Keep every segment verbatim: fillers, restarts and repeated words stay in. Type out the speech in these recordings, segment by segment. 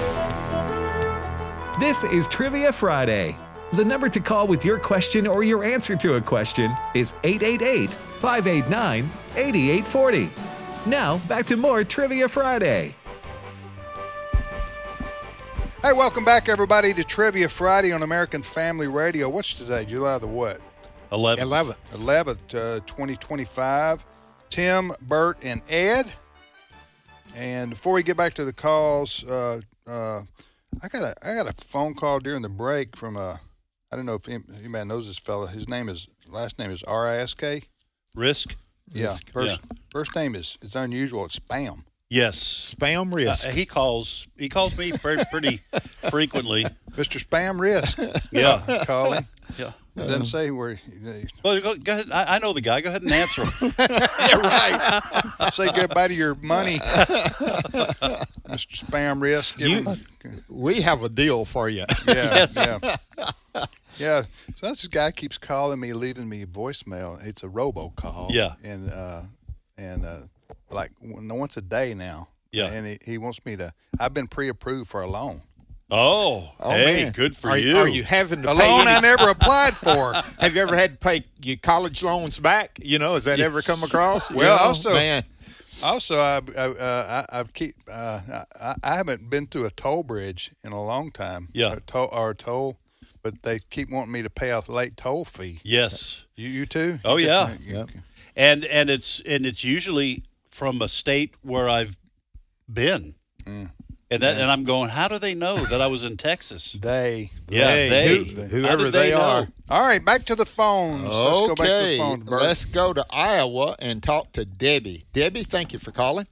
This is Trivia Friday. The number to call with your question or your answer to a question is eight eight eight, five eight nine, eight eight four zero. Now, back to more Trivia Friday. Hey, welcome back, everybody, to Trivia Friday on American Family Radio. What's today? July the what? eleventh. eleventh. eleventh, uh, twenty twenty-five. Tim, Bert, and Ed. And before we get back to the calls, uh, uh, I got a I got a phone call during the break from a, I don't know if anybody knows this fella. His name is, last name is R I S K. Risk? Yeah. Risk. First, yeah. first name is, it's unusual. It's Spam. Yes. Spam Risk. Uh, he calls he calls me pretty, pretty frequently. Mister Spam Risk. Yeah. I call him. Yeah. It doesn't say where. Well, go, go ahead. I, I know the guy. Go ahead and answer him. Yeah, right. Say goodbye to your money, Mister Spam Risk. Give You, him, we have a deal for you. yeah, Yes. yeah, yeah. So this guy keeps calling me, leaving me a voicemail. It's a robocall. Yeah. and uh, and uh, like once a day now. Yeah. and he, he wants me to. I've been pre-approved for a loan. Oh, Oh, hey, man. good for are, you. Are you having to A pay loan any- I never applied for. Have you ever had to pay your college loans back? You know, has that ever come across? You Well, know, also- man, Also, I I, uh, I, I keep uh, I, I haven't been to a toll bridge in a long time. Yeah. or, toll, or a toll, but they keep wanting me to pay a late toll fee. Yes. You you too? Oh, You yeah. get to- you- Yep. And and it's and it's usually from a state where I've been. Mm. And that and I'm going, how do they know that I was in Texas? They. Yeah, Hey, they. who- How whoever did they know? are. All right, back to the phones. Let's go back to the Okay, phones. Bert. let's go to Iowa and talk to Debbie. Debbie, thank you for calling.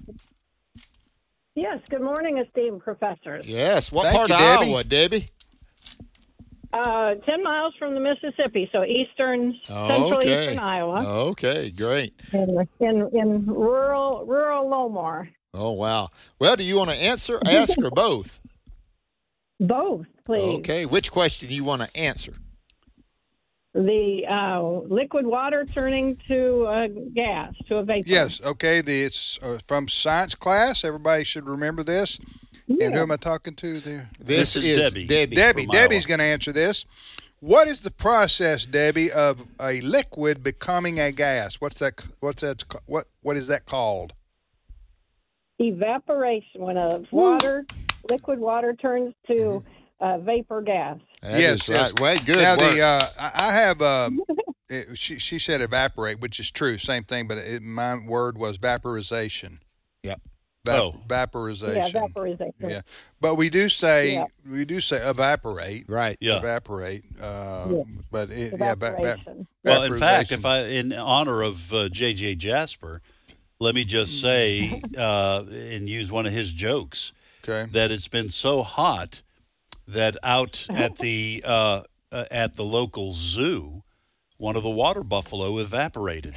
Yes, good morning, esteemed professors. Yes, what Thank part you, of Debbie. Iowa, Debbie? Uh, ten miles from the Mississippi, so eastern, central Okay. eastern Iowa, Okay, great. in, in in rural rural Lowmore. Oh, wow. Well, do you want to answer, ask, or both? Both, please. Okay, which question do you want to answer? The uh, liquid water turning to uh, gas, to a vapor. Yes. Okay. The it's uh, from science class. Everybody should remember this. And who am I talking to there? This is Debbie. Debbie. Debbie. from Debbie's Iowa. going to answer this. What is the process, Debbie, of a liquid becoming a gas? What's that? What's that? What What is that called? Evaporation, when a water, liquid water turns to uh, vapor gas. That Yes, is yes. right. Well, good Now work. the uh, I I have uh, it, she she said evaporate, which is true, same thing, but it, my word was vaporization. Yep. Va- Oh. vaporization. Yeah, vaporization. Yeah, but we do say Yeah. we do say evaporate. Right. Yeah. Evaporate. Uh, Yeah. But it, yeah, va- va- Evaporation. Well, in fact, vaporization. if I, in honor of uh, J J Jasper, let me just say uh, and use one of his jokes okay. that it's been so hot that out at the uh, uh, at the local zoo, one of the water buffalo evaporated.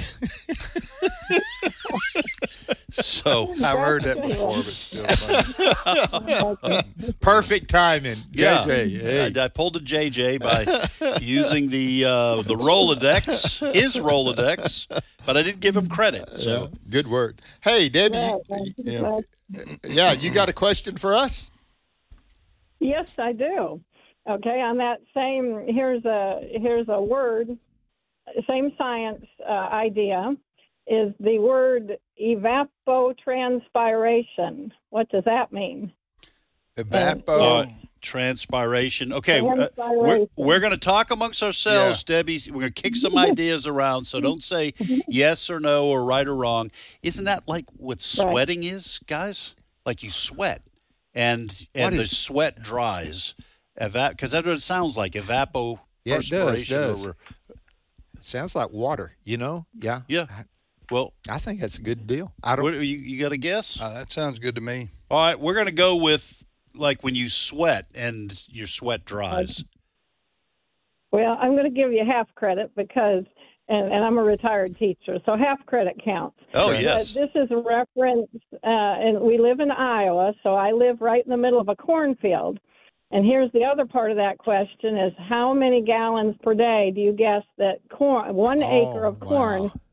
So I've heard that before, but still funny. Perfect timing. yeah, J J. Hey. I, I pulled a J J by using the uh, the Rolodex, his Rolodex, but I didn't give him credit. Yeah, So good word. Hey, Debbie. Yeah, you- thank you. yeah, yeah, you got a question for us? Yes, I do. Okay, on that same here's a here's a word, same science uh, idea, is the word evapotranspiration. What does that mean? Evapo. uh, transpiration. Okay, uh, we're, Transpiration. we're going to talk amongst ourselves, Debbie. We're going to kick some ideas around, so don't say yes or no or right or wrong. Isn't that like what sweating is, guys? Like you sweat, and and What the is- sweat dries. Eva- because that's what it sounds like, evapo Yeah, it does, perspiration. does. or- Sounds like water, you know? Yeah. yeah. Well, I think that's a good deal. I don't what, you, you got a guess? Uh, that sounds good to me. All right, we're going to go with like when you sweat and your sweat dries. Well, I'm going to give you half credit because, and, and I'm a retired teacher, so half credit counts. Oh, Okay. yes. Uh, this is a reference, uh, and we live in Iowa, so I live right in the middle of a cornfield. And here's the other part of that question is how many gallons per day do you guess that corn, one Oh, acre of corn wow.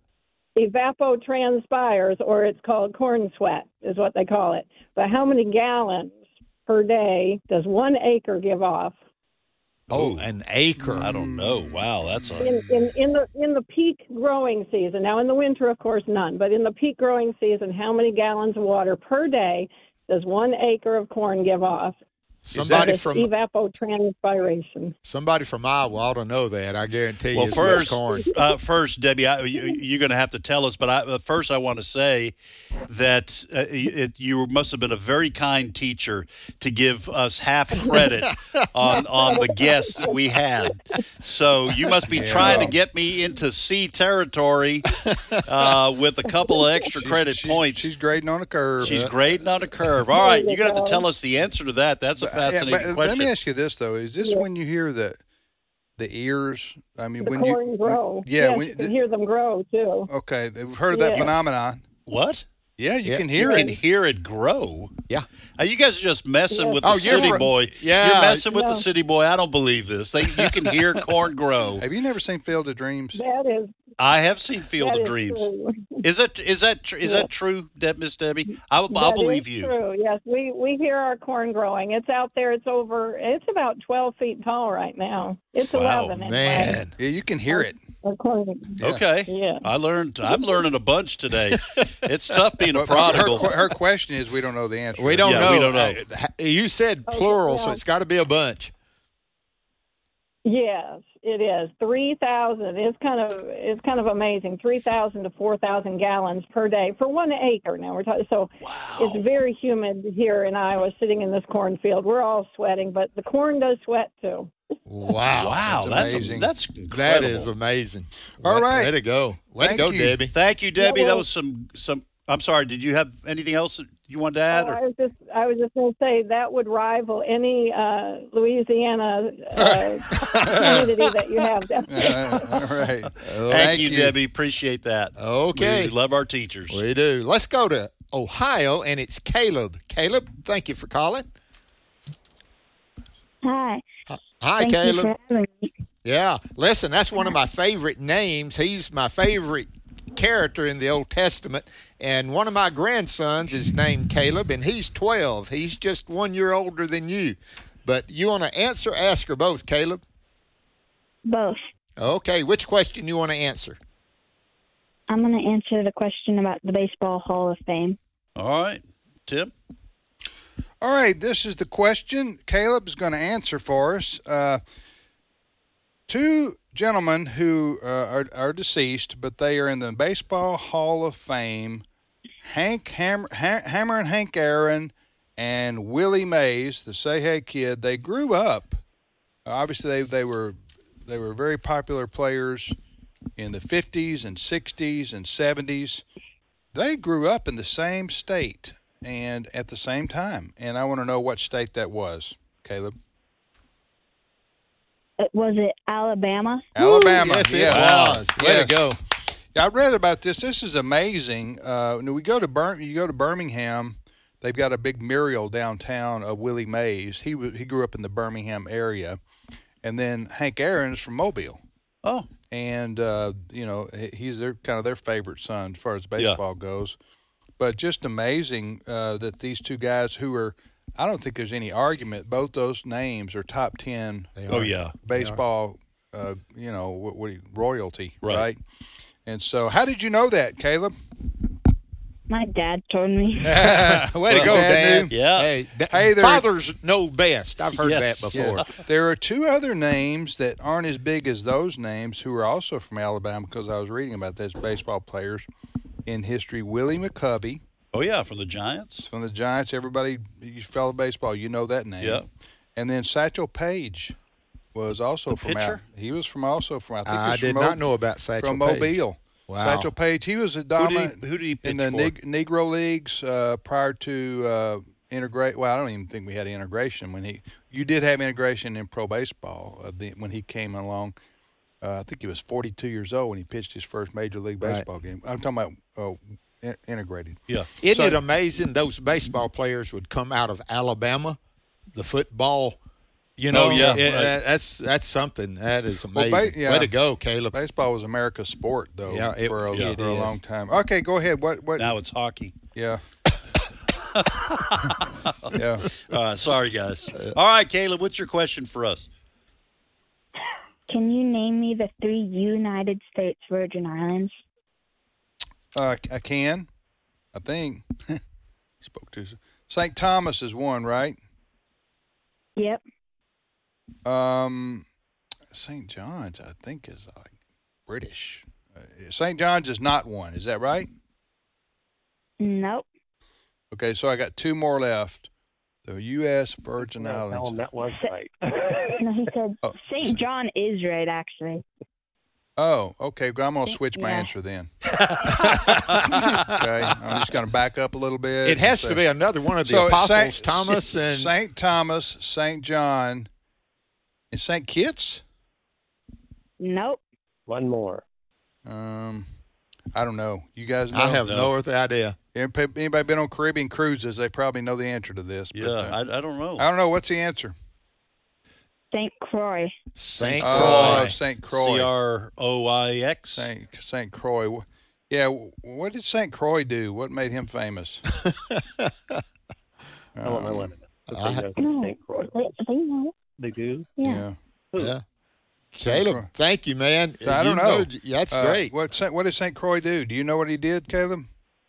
evapotranspires, or it's called corn sweat is what they call it. But how many gallons per day does one acre give off? Oh, an acre. I don't know. Wow, that's a In, in, in the in the peak growing season. Now, in the winter, of course, none. But in the peak growing season, how many gallons of water per day does one acre of corn give off? Somebody This from evapotranspiration. somebody from Iowa ought to know that. I guarantee well. you. First, corn. uh, first, Debbie, I, you, you're going to have to tell us. But I, uh, first, I want to say that uh, it, you must have been a very kind teacher to give us half credit on on the guests that we had. So you must be trying to get me into C territory uh, with a couple of extra She's- credit she's, points. She's grading on a curve. She's grading on a curve. All right, There you you're going to have to go. tell us the answer to that. That's a But, yeah, fascinating but question. let me ask you this though: Is this Yeah. when you hear the the ears? I mean, The when corn you grow. yeah, yes, when- you can hear them grow, too. okay, we've heard of that Yeah. phenomenon. What? Yeah, you Yeah, can You hear can it. hear it grow. Yeah. Are you guys are just messing Yeah. with the Oh, you're city from- boy? yeah. You're messing with No. the city boy. I don't believe this. They, you can hear corn grow. Have you never seen Field of Dreams? That is, I have seen Field that of is Dreams. true. Is that is that tr- is Yeah. that true, Deb, Miss Debbie? I'll, I'll That believe is you. True. Yes, we we hear our corn growing. It's out there. It's over. It's about twelve feet tall right now. It's Wow, eleven. in fact. Man. Yeah, you can hear it. According- Yeah. Okay. Yeah. I learned. I'm learning a bunch today. It's tough being a But her, prodigal. her question is, we don't know the answer. We don't Yeah, know. we don't know. Uh, You said Oh, plural, so well. it's got to be a bunch. Yes, it is three thousand. It's kind of it's kind of amazing. Three thousand to four thousand gallons per day for one acre. Now we're talking. So it's very humid here in Iowa, sitting in this cornfield. We're all sweating, but the corn does sweat too. Wow. Wow, That's that's amazing. a, that's That incredible. is amazing. All Way- right. Way to go. Way Thank to go, you. Debbie. Thank you, Debbie. Yeah, that well- was some some. I'm sorry. Did you have anything else that you wanted to add? Oh, or? I was just I was just going to say that would rival any uh, Louisiana uh, community that you have. Uh, all right. Oh, Thank, Thank you, you. Debbie. Appreciate that. Okay. We love our teachers. We do. Let's go to Ohio, and it's Caleb. Caleb, thank you for calling. Hi. Hi, Thank Caleb. you for having me. Yeah. Listen, that's one of my favorite names. He's my favorite character in the Old Testament. And one of my grandsons is named Caleb, and he's twelve. He's just one year older than you. But you want to answer, ask, or both, Caleb? Both. Okay. Which question you want to answer? I'm going to answer the question about the Baseball Hall of Fame. All right, Tim. All right, this is the question Caleb's going to answer for us. Uh, two gentlemen who uh, are, are deceased, but they are in the Baseball Hall of Fame. Hank Hammer, ha- Hammer and Hank Aaron and Willie Mays, the Say Hey Kid. They grew up. Obviously, they they were they were very popular players in the fifties and sixties and seventies. They grew up in the same state and at the same time. And I want to know what state that was, Caleb. Uh, Was it Alabama? Alabama. Yes, it yeah. was. Way Yes. to go. Yeah, I read about this. This is amazing. Uh, when we go to Bir- you go to Birmingham, they've got a big mural downtown of Willie Mays. He was, he grew up in the Birmingham area, and then Hank Aaron is from Mobile, Oh, and uh, you know he- he's their kind of their favorite son as far as baseball goes. But just amazing uh, that these two guys who are, I don't think there's any argument. Both those names are top ten They oh are. yeah. baseball, uh, you know, what, what royalty, Right. right? And so, how did you know that, Caleb? My dad told me. Way to Well, go, Dad Dad. knew. Yeah. Hey, da- Hey, there- fathers know best. I've heard Yes. that before. Yeah. There are two other names that aren't as big as those names who are also from Alabama because I was reading about those baseball players in history. Willie McCovey Oh yeah, from the Giants. from the Giants. Everybody, you follow baseball, you know that name. Yeah. And then Satchel Paige was also The from pitcher? Al- he was from also from I think he I was did from not Mo- know about Satchel from Paige. Mobile. Wow. Satchel Paige. He was a Who did dominant he, who did he pitch in the for? neg- Negro leagues uh, prior to uh, integrate. Well, I don't even think we had integration when he. You did have integration in pro baseball uh, the, when he came along. Uh, I think he was forty-two years old when he pitched his first major league Right. baseball game. I'm talking about uh, in- integrated. Yeah. Isn't So- it amazing those baseball players would come out of Alabama, the football? You know, Oh, yeah, it- right. that- that's that's something. That is Well, amazing. ba- yeah. Way to go, Caleb. Baseball was America's sport, though, Yeah, it- for a, yeah, for it a is. long time. Okay, go ahead. What? What? Now it's hockey. Yeah. Yeah. Uh, sorry, guys. All right, Caleb, what's your question for us? Can you name me the three United States Virgin Islands? Uh, I can. I think. Spoke to Saint Thomas is one, right? Yep. Um, Saint John's, I think, is like British. Uh, Saint John's is not one. Is that right? Nope. Okay, so I got two more left. The U S Virgin No, tell Islands. him that was right. No, he said Oh, Saint John is right, actually. Oh, okay. Well, I'm going to switch my Yeah. answer then. Okay, I'm just going to back up a little bit. It has and to say- be another one of the So it's apostles, Saint- Thomas and Saint Thomas, Saint John, and Saint Kitts. Nope. One more. Um, I don't know. You guys know? I have No. no earthly idea. Anybody anybody been on Caribbean cruises? They probably know the answer to this. but, Yeah, uh, I, I don't know. I don't know. What's the answer? Saint Croix. Saint Oh, Croix. Saint Croix. C R O I X. Saint Saint Croix. Yeah. What did Saint Croix do? What made him famous? I don't know what it is. I ha- They No, Saint Croix. they, they know. They do? Yeah. Yeah. Yeah. Caleb, thank you, man. So I don't You know. That's Uh, great. What Saint- What did Saint Croix do? Do you know what he did, Caleb?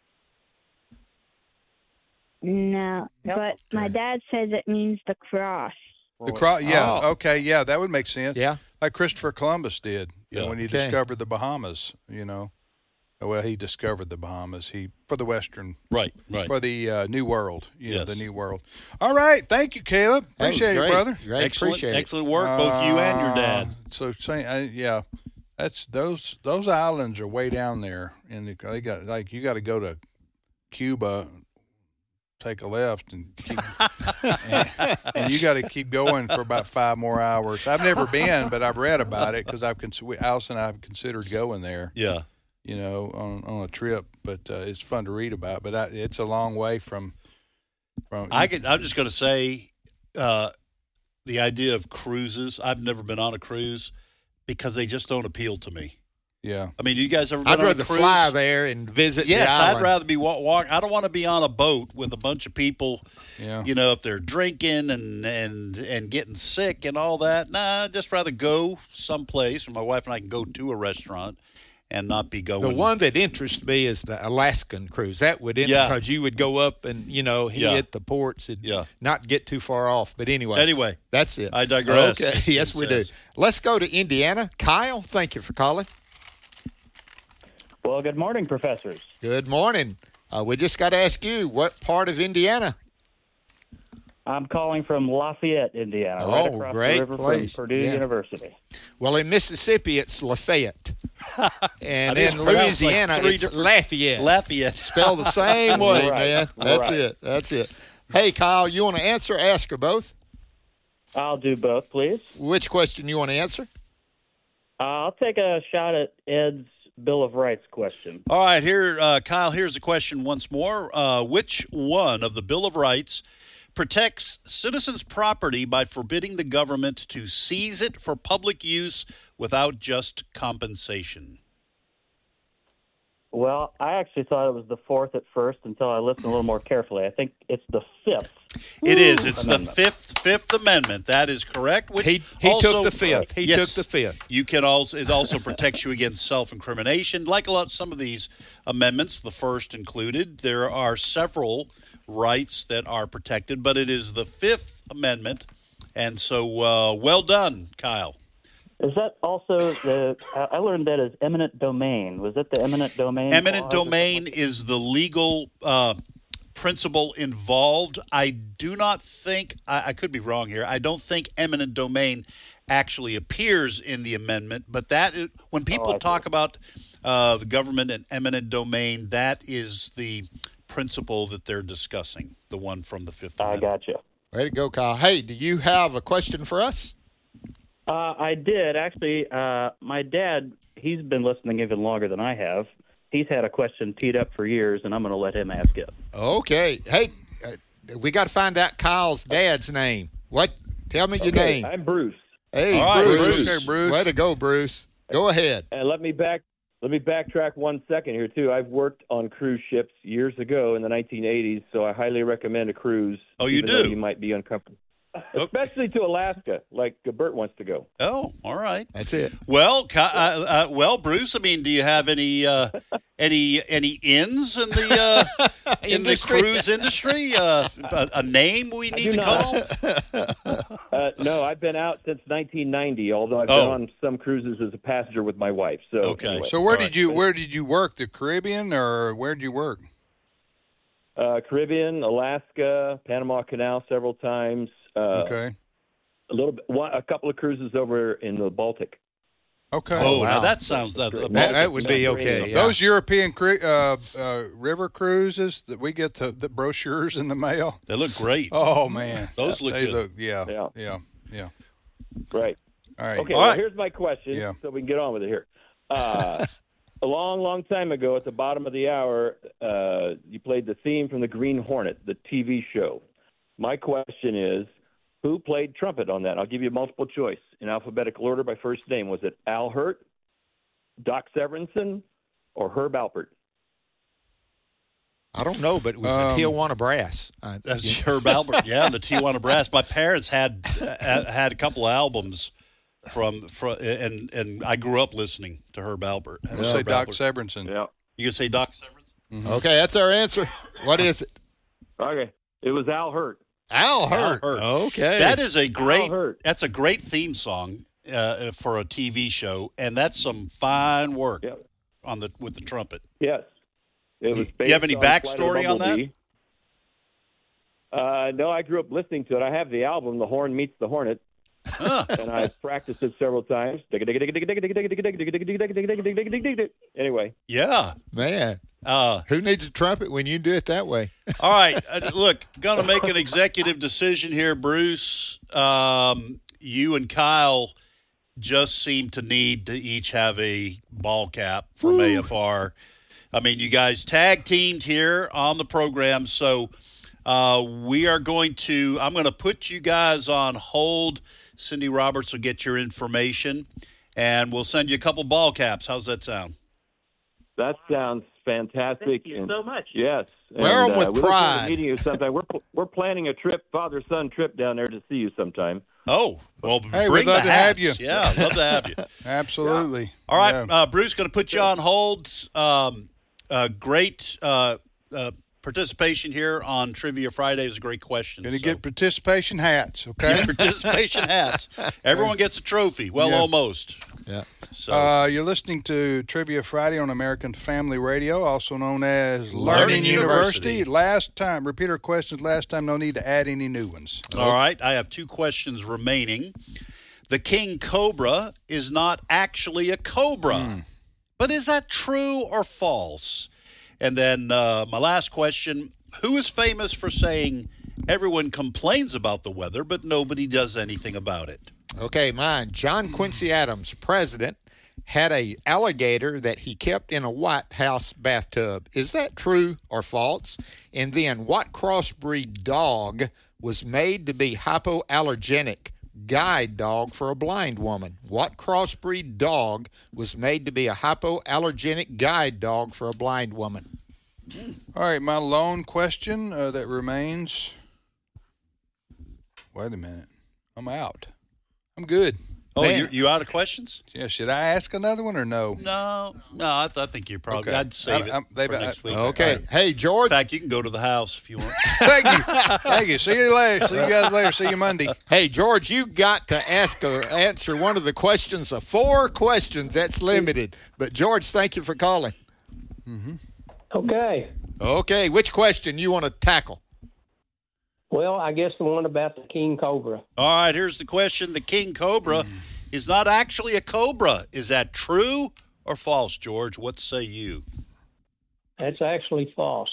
No. But my dad says it means the cross. The cross. Yeah. Oh. Okay. Yeah, that would make sense. Yeah. Like Christopher Columbus did. You know, Yeah. when he Okay. discovered the Bahamas. You know. Well, he discovered the Bahamas. He for the Western. Right, right. For the uh, New World, you know, Yes. the New World. All right, thank you, Caleb. That was Appreciate it, great. brother. Great. Excellent, Appreciate it. excellent work, both you and your dad. Uh, So, Saint, uh, yeah, that's those those islands are way down there, and the, they got like you got to go to Cuba, take a left, and keep, and, and you got to keep going for about five more hours. I've never been, but I've read about it because I've cons- we- Alice and I have considered going there. Yeah. You know, on on a trip, but uh, it's fun to read about. But I, it's a long way from from. I could, I'm just going to say uh, the idea of cruises. I've never been on a cruise because they just don't appeal to me. Yeah. I mean, do you guys ever been I'd on rather a cruise? fly there and visit Yes, the island. I'd rather be walk, walk. I don't want to be on a boat with a bunch of people. Yeah. You know, if they're drinking and and and getting sick and all that. Nah, I'd just rather go someplace where my wife and I can go to a restaurant and not be going. The one that interests me is the Alaskan cruise. That would Yeah. because you would go up and you know hit Yeah. the ports and Yeah. not get too far off. But anyway, Anyway, that's it. I digress. Okay, yes we do. Says. Let's go to Indiana. Kyle, thank you for calling. Well, good morning, professors. Good morning. Uh, we just got to ask you, what part of Indiana? I'm calling from Lafayette, Indiana, Oh, right across great the river place. from Purdue Yeah. University. Well, in Mississippi, it's Lafayette, and I think it's in pronounced like Louisiana, three it's different- Lafayette. Lafayette. Spelled the same way, Right, man. That's right. it. That's it. Hey, Kyle, you want to answer? Ask or both? I'll do both, please. Which question you want to answer? Uh, I'll take a shot at Ed's Bill of Rights question. All right, here, uh, Kyle, here's the question once more. Uh, which one of the Bill of Rights protects citizens' property by forbidding the government to seize it for public use without just compensation? Well, I actually thought it was the fourth at first until I listened a little more carefully. I think it's the fifth. It is. It's Amendment. the fifth Fifth Amendment. That is correct. Which He he also, took the fifth. He yes, took the fifth. You can also it also protects you against self-incrimination. Like a lot some of these amendments, the first included, there are several rights that are protected, but it is the Fifth Amendment. And so, uh, well done, Kyle. Is that also the? I I learned that as eminent domain. Was it the eminent domain? Eminent clause or domain something? is the legal uh, principle involved. I do not think, I, I could be wrong here, I don't think eminent domain actually appears in the amendment, but that is, when people I talk see. about uh, the government and eminent domain, that is the principle that they're discussing, the one from the Fifth I Amendment. got you. Way to go, Kyle. Hey, do you have a question for us? Uh, I did actually. Uh, my dad, he's been listening even longer than I have. He's had a question teed up for years, and I'm going to let him ask it. Okay. Hey, uh, we got to find out Kyle's dad's name. What? Tell me your Okay, name. I'm Bruce. Hey, All right, Bruce. Bruce. Okay, Bruce. Way to go, Bruce. Go ahead. And let me back Let me backtrack one second here, too. I've worked on cruise ships years ago in the nineteen eighties, so I highly recommend a cruise. Oh, you even though do? You might be uncomfortable. Especially to Alaska, like Bert wants to go. Oh, all right. That's it. Well, uh, uh, well, Bruce. I mean, do you have any uh, any any ins in the uh, in the cruise industry? Uh, a, a name we need to call? uh, no, I've been out since nineteen ninety. Although I've Oh. been on some cruises as a passenger with my wife. So Okay. anyway. So where All did right. you where did you work? The Caribbean or where did you work? Uh, Caribbean, Alaska, Panama Canal several times. Uh, Okay. A little bit, one, a couple of cruises over in the Baltic. Okay. Oh, wow. now that sounds that, That- That, that would be okay. Yeah. Those European cru- uh, uh, river cruises that we get the, the brochures in the mail. they look great. Oh man, Those look they good. look yeah, Yeah. yeah, yeah. Right. All right. Okay, All well, right. here's my question, Yeah. so we can get on with it here. Uh, a long, long time ago, at the bottom of the hour, uh, you played the theme from the Green Hornet, the T V show. My question is, who played trumpet on that? I'll give you multiple choice in alphabetical order by first name. Was it Al Hurt, Doc Severinsen, or Herb Alpert? I don't know, but it was Um, a Tijuana Brass. I, That's Herb Albert. Yeah, the Tijuana Brass. My parents had uh, had a couple of albums from from and and I grew up listening to Herb Albert. We'll say Doc Severinsen. Yeah. You can say Doc Severinsen? Okay, that's our answer. What is it? Okay. It was Al Hurt. Al Hurt. Hurt. Okay. That is a great. Hurt. That's a great theme song uh, for a T V show, and that's some fine work Yeah. on the with the trumpet. Yes. It was You- you based have any on Flight of the backstory on that? Bumblebee. Uh, no, I grew up listening to it. I have the album, The Horn Meets the Hornet, Huh. and I've practiced it several times. Anyway, Yeah. Man, Uh, who needs a trumpet when you do it that way? all right. Uh, look, going to make an executive decision here, Bruce. Um, you and Kyle just seem to need to each have a ball cap from A F R. I mean, you guys tag teamed here on the program, so uh, we are going to. I'm going to put you guys on hold. Cindy Roberts will get your information, and we'll send you a couple ball caps. How's that sound? that sounds fantastic. Thank you and- so much. Yes. Wear 'em and, with uh, we look forward to pride. meeting you sometime. We're we're planning a trip, father son trip down there to see you sometime. Oh, well, Hey, bring we'd love the to have hats. you. Yeah, I'd love to have you. Absolutely. All right, Yeah. uh, Bruce, going to put you on hold. Um, uh, great uh, uh, participation here on Trivia Friday. It was a great question. Gonna so- get participation hats. Okay. Yeah, participation hats. Everyone gets a trophy. Well, Yeah. almost. Yeah. So Uh, you're listening to Trivia Friday on American Family Radio, also known as Learning, Learning University. University. Last time, repeat our questions. Last time, no need to add any new ones. all right, I have two questions remaining. The king cobra is not actually a cobra, but is that true or false? And then uh, my last question: who is famous for saying everyone complains about the weather, but nobody does anything about it? Okay, mine. John Quincy Adams, president, had a alligator that he kept in a White House bathtub. Is that true or false? And then, what crossbreed dog was made to be hypoallergenic guide dog for a blind woman? What crossbreed dog was made to be a hypoallergenic guide dog for a blind woman? All right, my lone question uh, that remains. Wait a minute. I'm out. I'm good. Oh, Man. you you out of questions? Yeah, should I ask another one or no? No, no. I, th- I think you're probably. Okay. I'd save I- it I'm- they've- for I- next week. Okay. right. Hey, In George. fact, you can go to the house if you want. Thank you. Thank you. See you later. See you guys later. See you Monday. Hey, George, you got to ask or answer one of the questions of four questions. That's limited. But, George, thank you for calling. Okay. Okay, which question you want to tackle? Well, I guess the one about the king cobra. All right, here's the question. The king cobra is not actually a cobra. Is that true or false, George? What say you? That's actually false.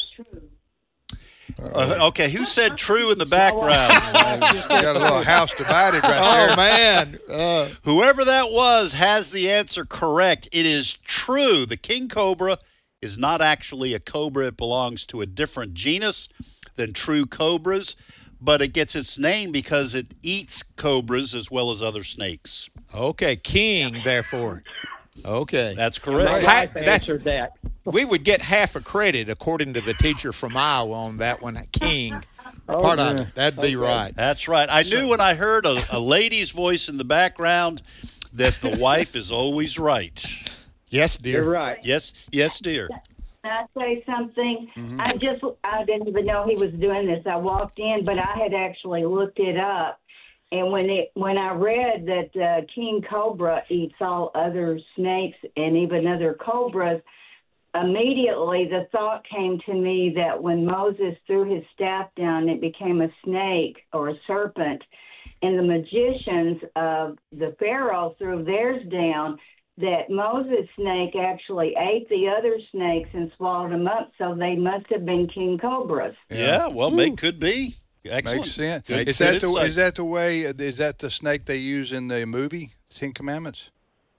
Uh, okay, who said true in the background? Got a little house divided right Oh, there. man. Uh, Whoever that was has the answer correct. It is true. The king cobra is not actually a cobra. It belongs to a different genus than true cobras, but it gets its name because it eats cobras as well as other snakes. okay, king, therefore. Okay. That's My correct. wife Ha- that's- answered that. We would get half a credit according to the teacher from Iowa on that one, King. Oh, Part yeah. of it. That'd be Okay. right. That's right. I knew when I heard a, a lady's voice in the background that the wife is always right. Yes, dear. You're right. Yes, yes, dear. Can I say something? Mm-hmm. I just, I didn't even know he was doing this. I walked in, but I had actually looked it up. And when it, when I read that uh, king cobra eats all other snakes and even other cobras, immediately the thought came to me that when Moses threw his staff down, it became a snake or a serpent. And the magicians of the Pharaoh threw theirs down, that Moses' snake actually ate the other snakes and swallowed them up, so they must have been king cobras. Yeah, well, may could be. Excellent. Makes sense. Good- Is good that the insight. is that the way? Is that the snake they use in the movie Ten Commandments?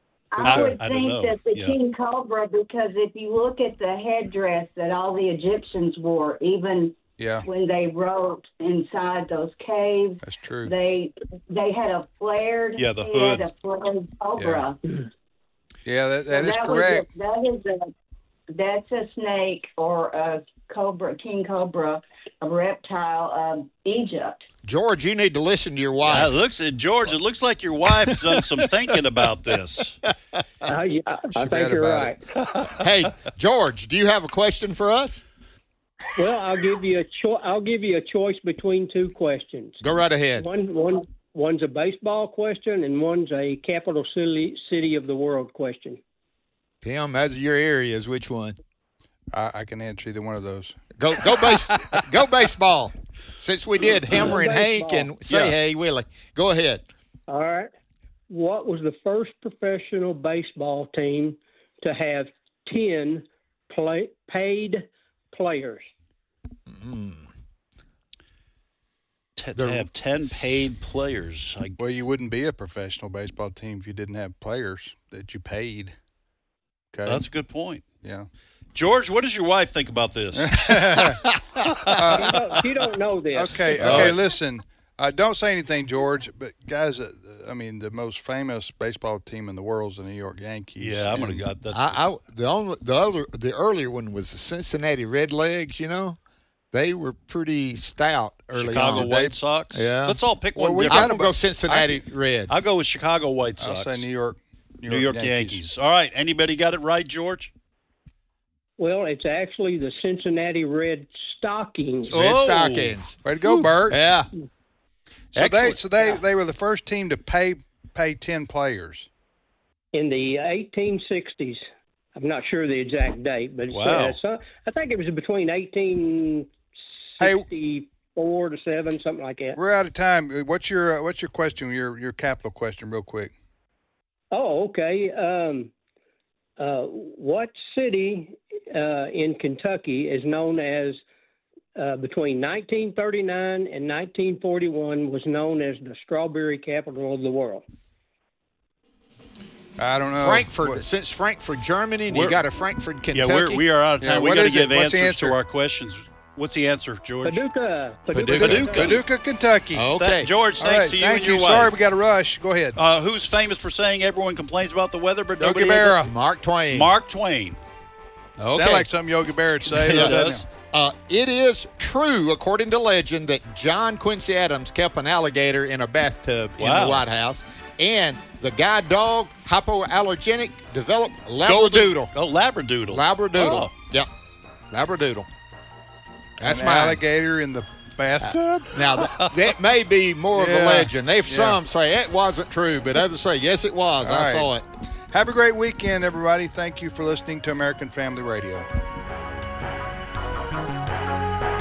I I- would I don't think know. that the Yeah. king cobra, because if you look at the headdress that all the Egyptians wore, even Yeah, when they wrote inside those caves, that's true. they they had a flared Yeah, the head, hood. a flared cobra. Yeah, that, that So is was correct. a- that is a that's a snake or a cobra, king cobra, a reptile of Egypt. George, you need to listen to your Uh, wife. it looks at George. It looks like your wife's done some thinking about this. I, I, I She think bet you're about right. Hey, George, do you have a question for us? Well, I'll give you a cho- I'll give you a choice between two questions. Go right ahead. One one one's a baseball question and one's a capital city city of the world question. Tim, as your areas, which one? I, I can answer either one of those. Go go base go baseball. Since we did Hammer and Hank Baseball. and say Yeah. hey Willie. Go ahead. All right. What was the first professional baseball team to have ten play, paid players? To, to have ten paid players. I, Well, you wouldn't be a professional baseball team if you didn't have players that you paid. Okay. that's a good point. yeah. George, what does your wife think about this? you, don't, you don't know this. Okay. Okay. Listen. Uh, don't say anything, George. But guys, uh, I mean, the most famous baseball team in the world is the New York Yankees. Yeah, I'm going And- to go. That's, I, I the only the other the earlier one was the Cincinnati Redlegs, you know. They were pretty stout early Chicago on. White Sox. Yeah. Let's all pick Well, one we different. I'm gonna go Cincinnati Reds. I'll go with Chicago White I'll Sox. say New York. New York Yankees. All right. Anybody got it right, George? Well, it's actually the Cincinnati Red Stockings. Red Oh. Stockings. Way to go, Bert. Yeah. So they Excellent. so they they were the first team to pay pay ten players. In the eighteen sixties. I'm not sure the exact date, but it's, Wow. uh, so, I think it was between eighteen sixty-four to seven, something like that. We're out of time. What's your uh, what's your question? Your your capital question, real quick. Oh, okay. Um, uh, what city uh, in Kentucky is known as uh, between nineteen thirty-nine and nineteen forty-one was known as the strawberry capital of the world? I don't know. Frankfurt. What- Since Frankfurt, Germany, and We're- you got a Frankfurt, Kentucky. Yeah, we're, we are out of time. Yeah, we what got to is it? give What's the answers answer? to our questions. What's the answer, George? Paducah. Paducah. Paducah. Paducah, Kentucky. Okay. That- George, All thanks right, to you thank and you. your Sorry, wife. we got to rush. Go ahead. Uh, who's famous for saying everyone complains about the weather, but Yogi nobody Berra. Mark Twain. Mark Twain. Okay. Sound like something Yogi Berra would say. It doesn't does. Uh, it is true, according to legend, that John Quincy Adams kept an alligator in a bathtub in Wow. the White House, and the guide dog, hypoallergenic, developed Labradoodle. Oh, Labradoodle. Labradoodle. Oh. Yep. Labradoodle. That's An my alligator in the bathtub. Now, that, that may be more of Yeah. a legend. If Yeah. some say it wasn't true, but others say, yes, it was. All I right. saw it. Have a great weekend, everybody. Thank you for listening to American Family Radio.